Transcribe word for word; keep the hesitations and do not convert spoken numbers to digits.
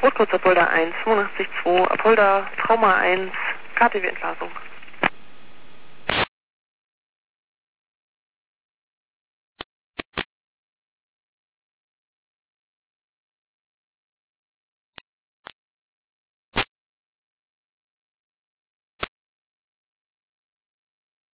Rotkreuz Apolda eins, fünfundachtzig zwei, Apolda, Trauma eins, K T W-Entlasung.